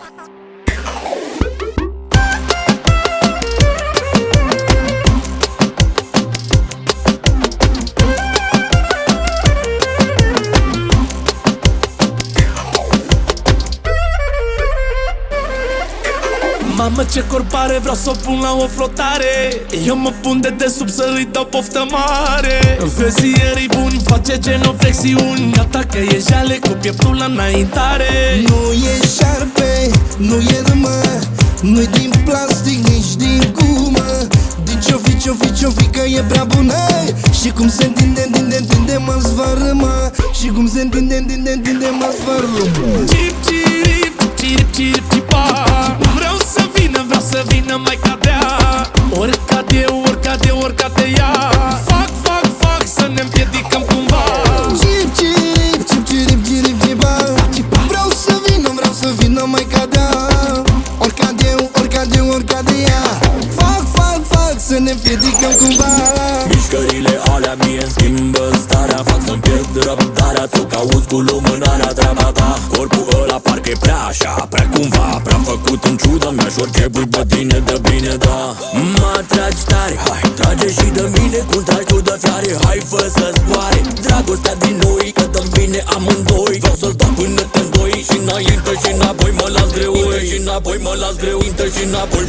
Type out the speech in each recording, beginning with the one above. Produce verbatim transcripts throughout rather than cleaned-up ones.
Mamă, ce corp are, vreau să o pun la o flotare. Eu mă pun de desubt să îi dau poftă mare. Fezierii buni, face genoflexiuni. Gata că e jale cu pieptul la înaintare. Nu e șarpe, nu e râmă, nu-i din plastic, nici din gumă. Din ce-o fi, ce-o fi, ce-o fi, că e prea bună. Și cum se întinde, întinde, întinde, mă zvarâmă. Și cum se întinde, întinde, întinde, mă zvarâmă. Cip, cirip, cirip, cirip, cipa. Vreau să vină, vreau să vină mai cadea. Oricad eu, oricad eu, oricad de ea. Fac, fac, fac, să ne împiedicăm cumva. Cip, cirip, cip, cirip, cirip, cipa. Vreau să vină, vreau să vină mai cadea. Oricad eu, oricad eu, oricad de ea. Fac, fac, fac, să ne împiedicăm cumva. Mișcările alea mie îmi schimbă starea. Fac să-mi pierd răbdarea, ți-o cauți cu lumânarea. Treaba ta, corpul ăla parcă e prea așa, prea cumva, prea făcut în ciudă. Mi-aș orice bârbă tine de bine, da. Mă atragi tare, hai, trage și de mine cum tragi tu de fiare. Hai, fă să zboare dragostea din noi, că dă-mi bine amândoi. Vreau să-ți dau până te îndoi. Și înainte și înapoi mă las greu. Inte și înapoi mă las greu. Inte și înapoi.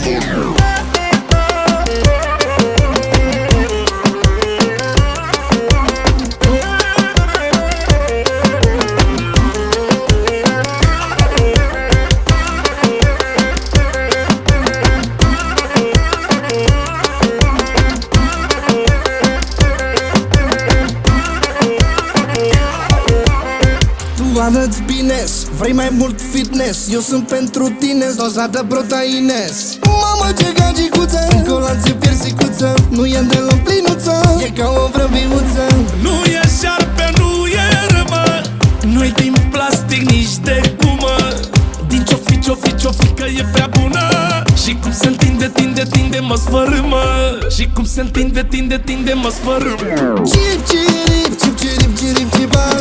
Arăți bine, vrei mai mult fitness. Eu sunt pentru tine, doza de proteines. Mamă, ce gagicuță, în colanțe piersicuță. Nu e deloc plinuță, e ca o vrăbiuță. Nu e șarpe, nu e râmă, nu-i din plastic, nici de gumă. Din ce-o fi, ce-o fi, ce-o fi, că e prea bună. Și cum se întinde, tinde, tinde, mă sfărâmă. Și cum se întinde, tinde, tinde, mă sfărâmă. Cip, cirip, cip, cirip, cirip, cipa.